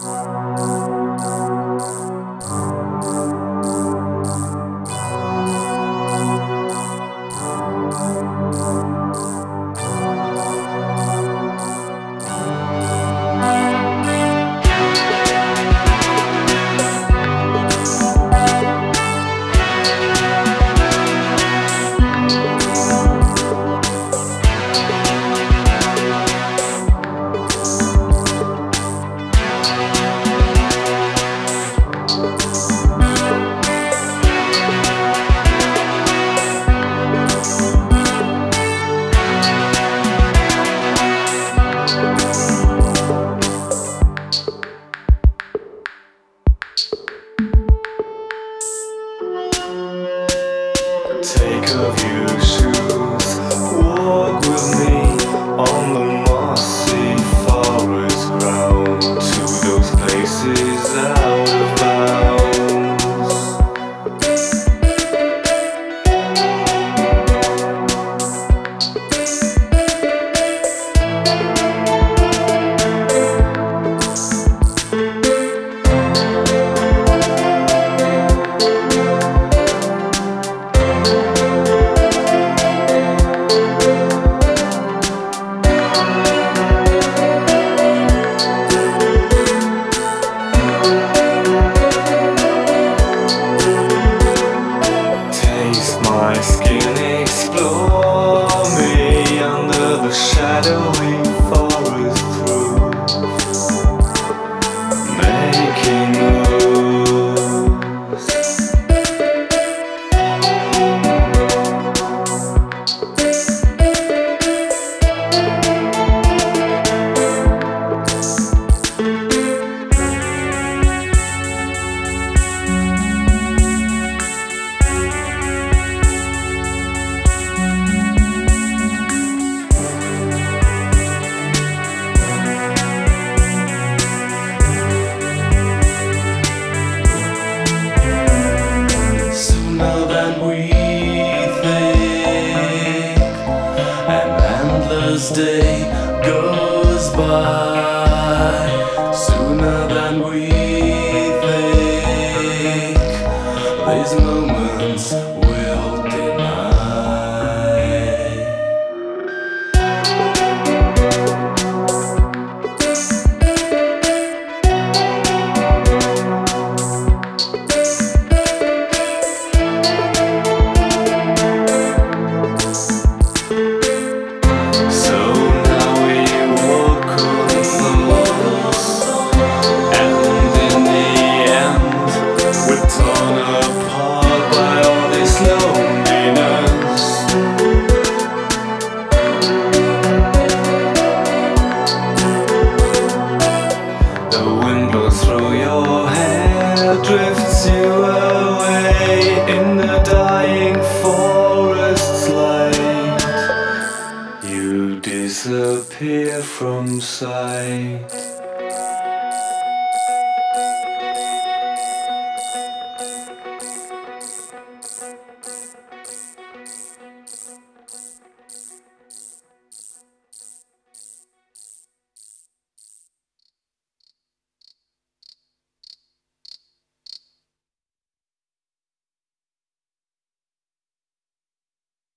Take off your shoes, walk with me on the mossy forest ground to those places out of bounds. My skin, explore me under the shadowy forest through, making moves. This day goes by sooner than we think. These moments will deny. Through your hair drifts you away in the dying forest's light. You disappear from sight.